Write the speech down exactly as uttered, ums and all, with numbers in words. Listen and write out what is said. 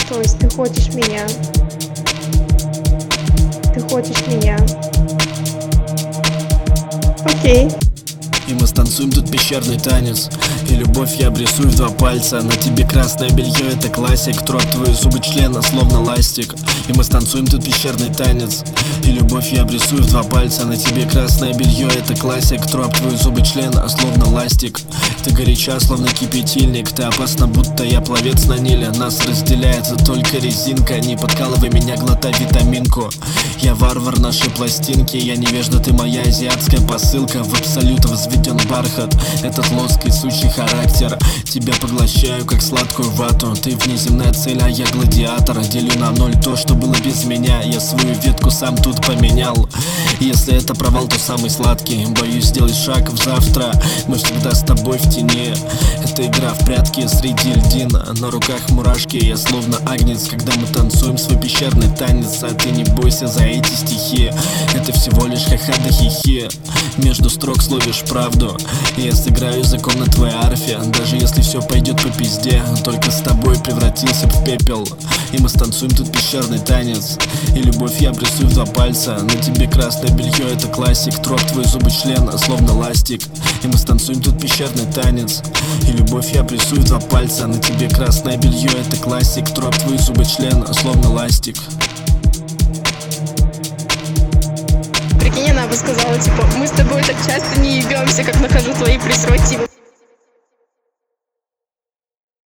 То есть ты хочешь меня? Ты хочешь меня? Окей. И мы станцуем тут пещерный танец. И любовь я обрисую в два пальца. На тебе красное белье, это классик. Троп твои зубы члена, словно ластик. И мы станцуем тут пещерный танец. И любовь я обрисую в два пальца. На тебе красное белье, это классик. Троп твои зубы члена, словно ластик. Ты горяча, словно кипятильник. Ты опасна, будто я пловец на Ниле. Нас разделяет только резинка. Не подкалывай меня, глотай витаминку. Я варвар нашей пластинки. Я невежда, ты моя азиатская посылка. В абсолют возведен бархат. Этот лоский сучий характер. Тебя поглощаю, как сладкую вату. Ты внеземная цель, а я гладиатор. Делю на ноль то, что было без меня. Я свою ветку сам тут поменял. Если это провал, то самый сладкий. Боюсь сделать шаг в завтра. Мы всегда с тобой в тени. Это игра в прятки среди льдин. На руках мурашки, я словно агнец. Когда мы танцуем свой пещерный танец. А ты не бойся за эти стихи. Это всего лишь ха-ха да хихи. Между строк словишь правду. Я сыграю закон на твоей арфе. Даже если все пойдет по пизде, только с тобой превратился в пепел. И мы станцуем тут пещерный танец. И любовь я обрисую в два пальца. На тебе красное белье, это классик. Троп твой зубы члена, словно ластик. И мы станцуем тут пещерный танец. И любовь я обрисую в два пальца. На тебе красное белье, это классик. Троп твои зубы члена, словно ластик. Прикинь, она бы сказала, типа, мы с тобой так часто не ебемся, как нахожу твои презервативы.